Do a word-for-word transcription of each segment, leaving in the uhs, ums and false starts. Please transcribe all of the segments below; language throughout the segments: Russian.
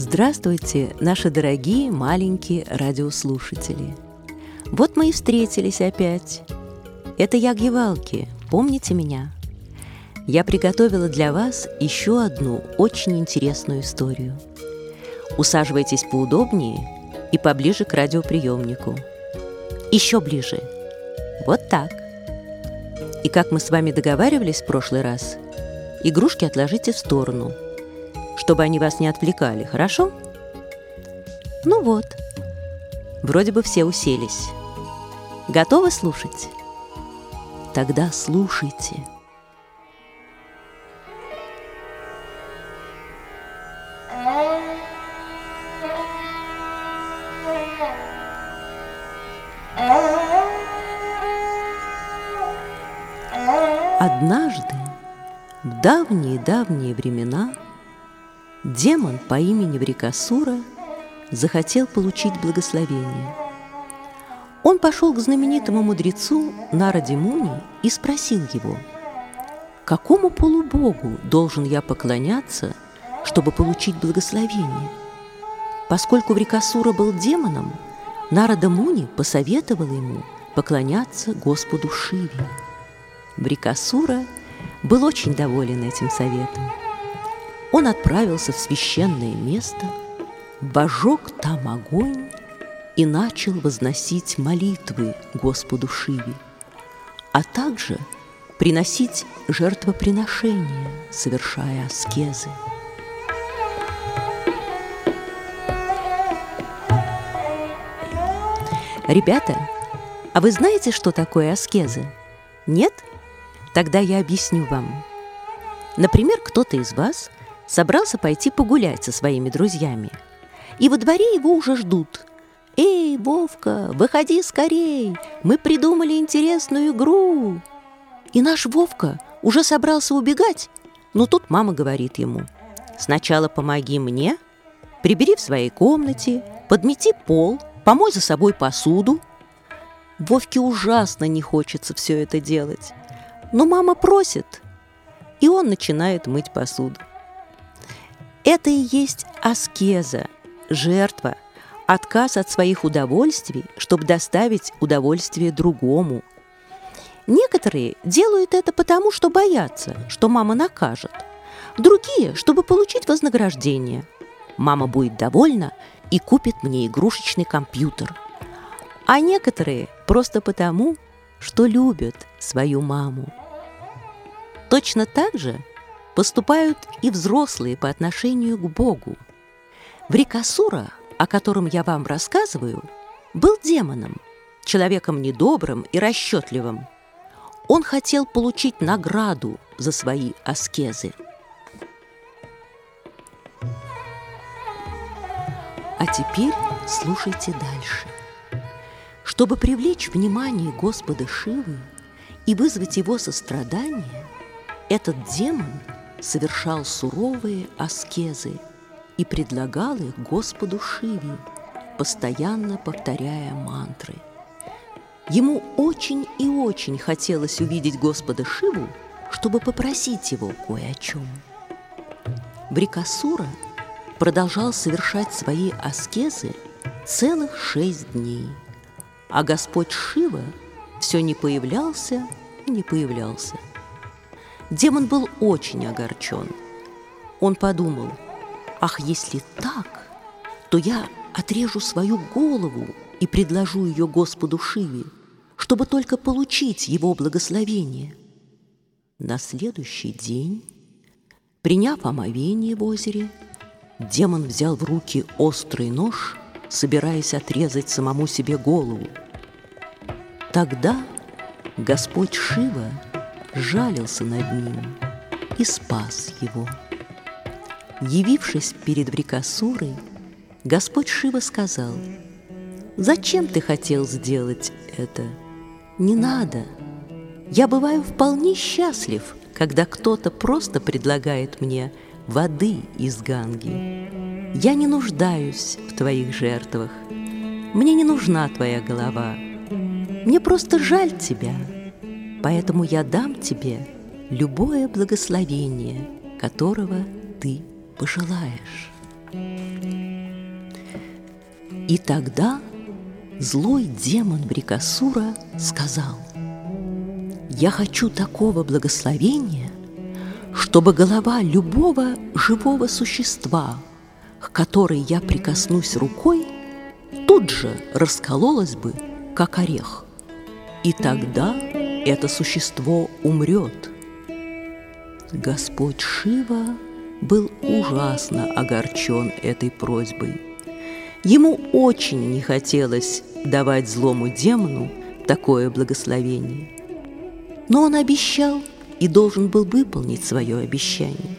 Здравствуйте, наши дорогие маленькие радиослушатели! Вот мы и встретились опять. Это я, Гевалки, помните меня? Я приготовила для вас еще одну очень интересную историю. Усаживайтесь поудобнее и поближе к радиоприемнику. Еще ближе. Вот так. И как мы с вами договаривались в прошлый раз, игрушки отложите в сторону, чтобы они вас не отвлекали, хорошо? Ну вот, вроде бы все уселись. Готовы слушать? Тогда слушайте. Однажды, в давние-давние времена, демон по имени Врикосура захотел получить благословение. Он пошел к знаменитому мудрецу Нараде Муни и спросил его: «Какому полубогу должен я поклоняться, чтобы получить благословение?» Поскольку Врикосура был демоном, Нарада Муни посоветовал ему поклоняться Господу Шиве. Врикосура был очень доволен этим советом. Он отправился в священное место, вожег там огонь и начал возносить молитвы Господу Шиве, а также приносить жертвоприношения, совершая аскезы. Ребята, а вы знаете, что такое аскеза? Нет? Тогда я объясню вам. Например, кто-то из вас собрался пойти погулять со своими друзьями, и во дворе его уже ждут. «Эй, Вовка, выходи скорей, мы придумали интересную игру!» И наш Вовка уже собрался убегать, но тут мама говорит ему: «Сначала помоги мне, прибери в своей комнате, подмети пол, помой за собой посуду». Вовке ужасно не хочется все это делать, но мама просит, и он начинает мыть посуду. Это и есть аскеза, жертва, отказ от своих удовольствий, чтобы доставить удовольствие другому. Некоторые делают это потому, что боятся, что мама накажет. Другие, чтобы получить вознаграждение. Мама будет довольна и купит мне игрушечный компьютер. А некоторые просто потому, что любят свою маму. Точно так же поступают и взрослые по отношению к Богу. Врикосура, о котором я вам рассказываю, был демоном, человеком недобрым и расчетливым. Он хотел получить награду за свои аскезы. А теперь слушайте дальше. Чтобы привлечь внимание Господа Шивы и вызвать его сострадание, этот демон совершал суровые аскезы и предлагал их Господу Шиве, постоянно повторяя мантры. Ему очень и очень хотелось увидеть Господа Шиву, чтобы попросить его кое о чем. Врикосура продолжал совершать свои аскезы целых шесть дней, а Господь Шива все не появлялся и не появлялся. Демон был очень огорчен. Он подумал: «Ах, если так, то я отрежу свою голову и предложу ее Господу Шиве, чтобы только получить его благословение». На следующий день, приняв омовение в озере, демон взял в руки острый нож, собираясь отрезать самому себе голову. Тогда Господь Шива жалился над ним и спас его. Явившись перед Врикосурой, Господь Шива сказал: «Зачем ты хотел сделать это? Не надо. Я бываю вполне счастлив, когда кто-то просто предлагает мне воды из Ганги. Я не нуждаюсь в твоих жертвах. Мне не нужна твоя голова. Мне просто жаль тебя, поэтому я дам тебе любое благословение, которого ты пожелаешь». И тогда злой демон Брикосура сказал: «Я хочу такого благословения, чтобы голова любого живого существа, к которой я прикоснусь рукой, тут же раскололась бы, как орех, и тогда это существо умрет». Господь Шива был ужасно огорчен этой просьбой. Ему очень не хотелось давать злому демону такое благословение, но он обещал и должен был выполнить свое обещание.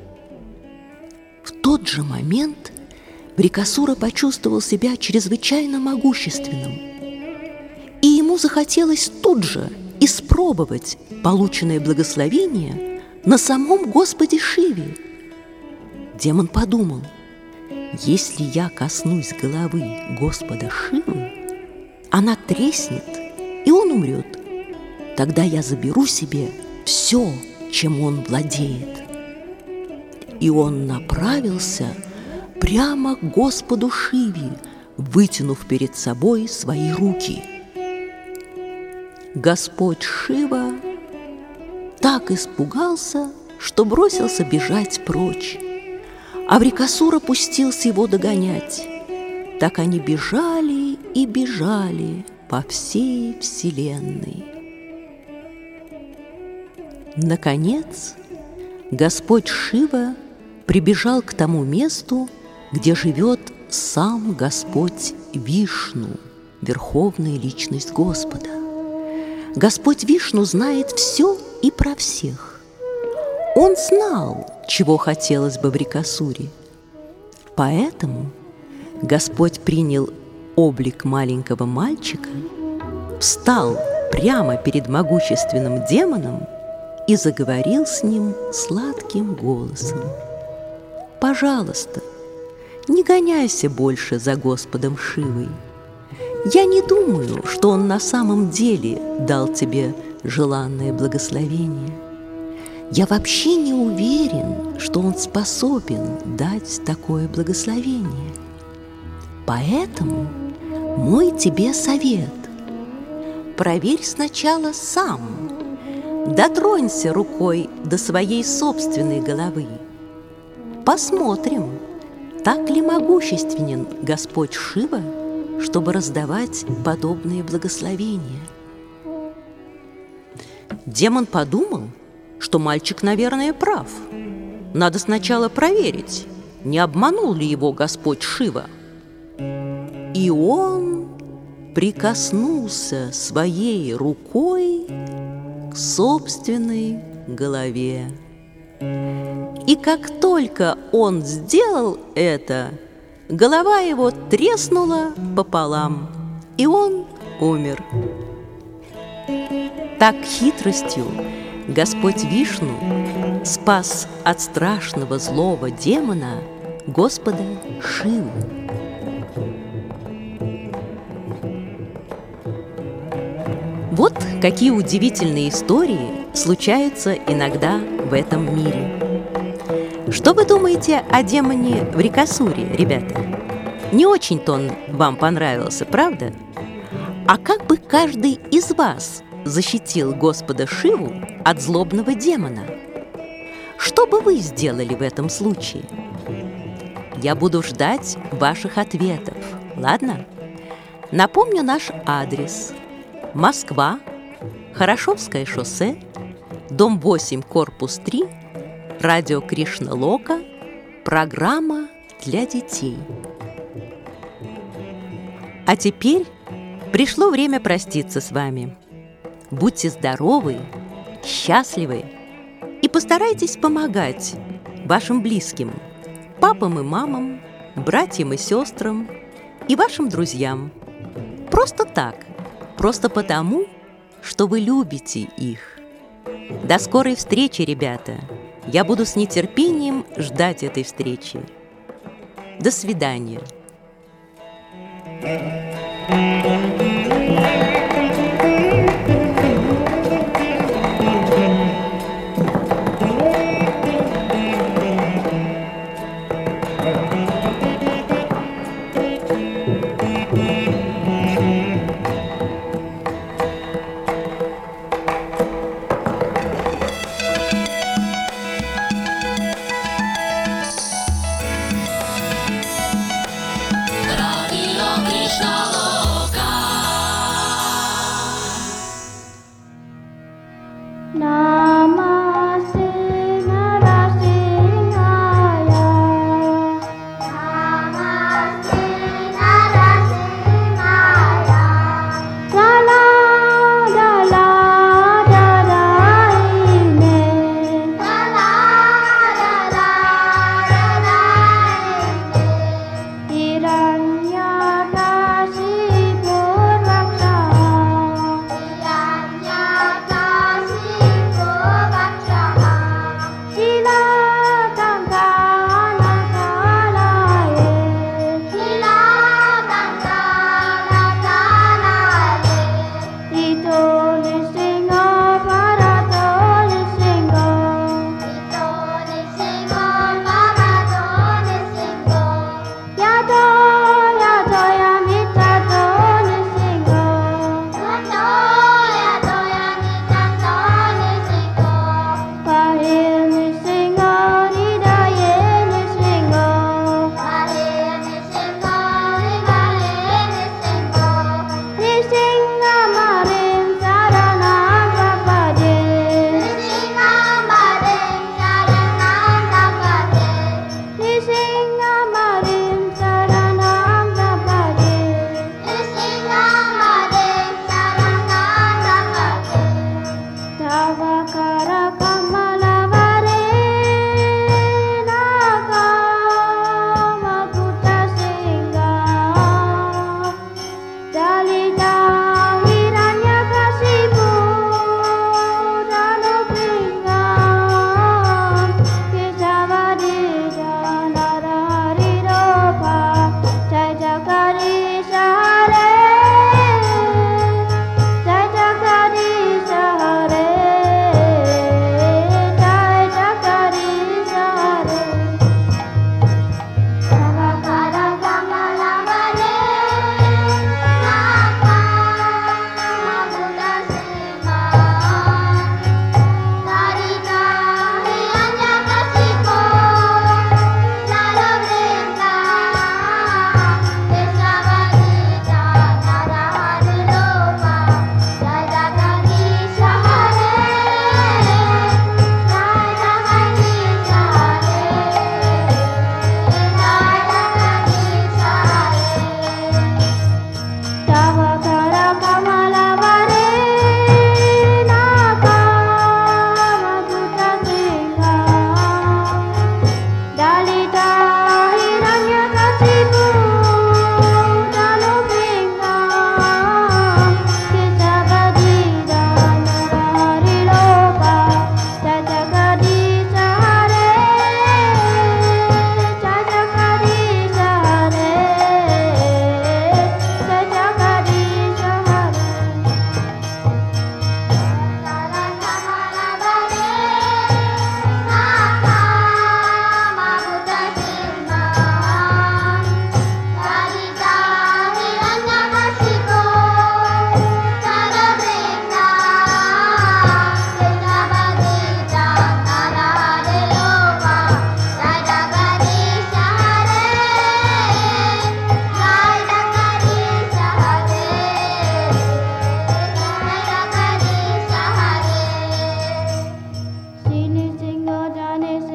В тот же момент Брикосура почувствовал себя чрезвычайно могущественным, и ему захотелось тут же испробовать полученное благословение на самом Господе Шиве. Демон подумал: если я коснусь головы Господа Шивы, она треснет, и он умрет. Тогда я заберу себе все, чем он владеет. И он направился прямо к Господу Шиве, вытянув перед собой свои руки. Господь Шива так испугался, что бросился бежать прочь, а Брикосура пустился его догонять. Так они бежали и бежали по всей вселенной. Наконец, Господь Шива прибежал к тому месту, где живет сам Господь Вишну, верховная личность Господа. Господь Вишну знает все и про всех. Он знал, чего хотелось бы Брикосуре. Поэтому Господь принял облик маленького мальчика, встал прямо перед могущественным демоном и заговорил с ним сладким голосом: «Пожалуйста, не гоняйся больше за Господом Шивой. Я не думаю, что он на самом деле дал тебе желанное благословение. Я вообще не уверен, что он способен дать такое благословение. Поэтому мой тебе совет: проверь сначала сам, дотронься рукой до своей собственной головы. Посмотрим, так ли могущественен Господь Шива, чтобы раздавать подобные благословения». Демон подумал, что мальчик, наверное, прав. Надо сначала проверить, не обманул ли его Господь Шива. И он прикоснулся своей рукой к собственной голове. И как только он сделал это, голова его треснула пополам, и он умер. Так хитростью Господь Вишну спас от страшного злого демона Господа Шиву. Вот какие удивительные истории случаются иногда в этом мире. Что вы думаете о демоне Брикосуре, ребята? Не очень-то он вам понравился, правда? А как бы каждый из вас защитил Господа Шиву от злобного демона? Что бы вы сделали в этом случае? Я буду ждать ваших ответов, ладно? Напомню наш адрес: Москва, Хорошевское шоссе, дом восемь, корпус три, радио Кришна Лока, программа для детей. А теперь пришло время проститься с вами. Будьте здоровы, счастливы и постарайтесь помогать вашим близким, папам и мамам, братьям и сестрам и вашим друзьям. Просто так, просто потому, что вы любите их. До скорой встречи, ребята! Я буду с нетерпением ждать этой встречи. До свидания!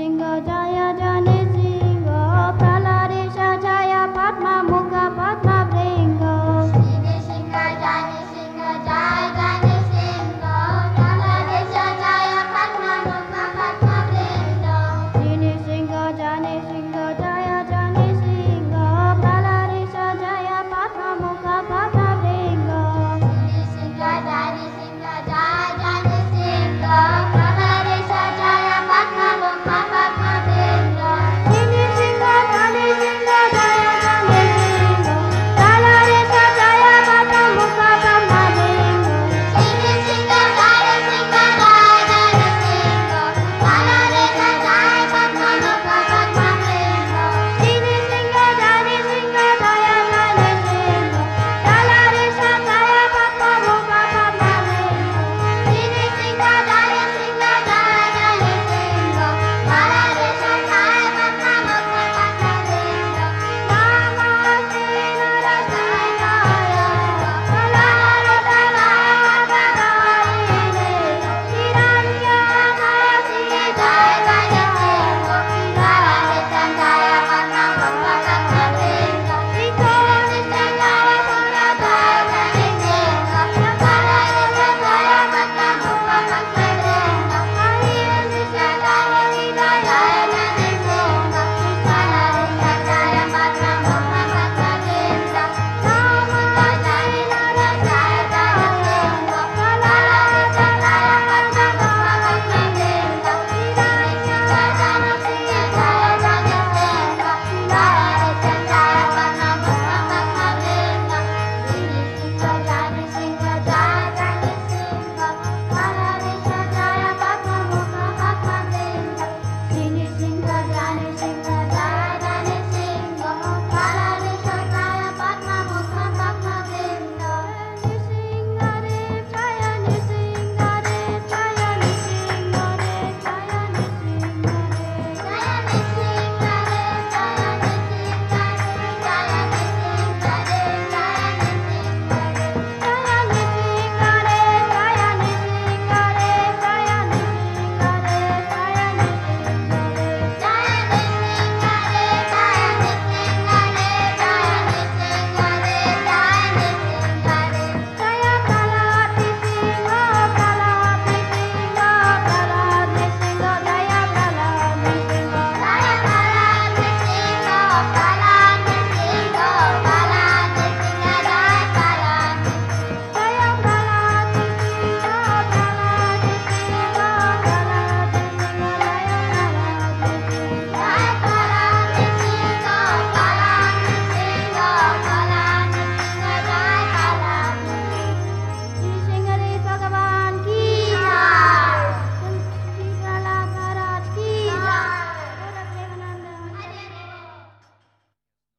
Sing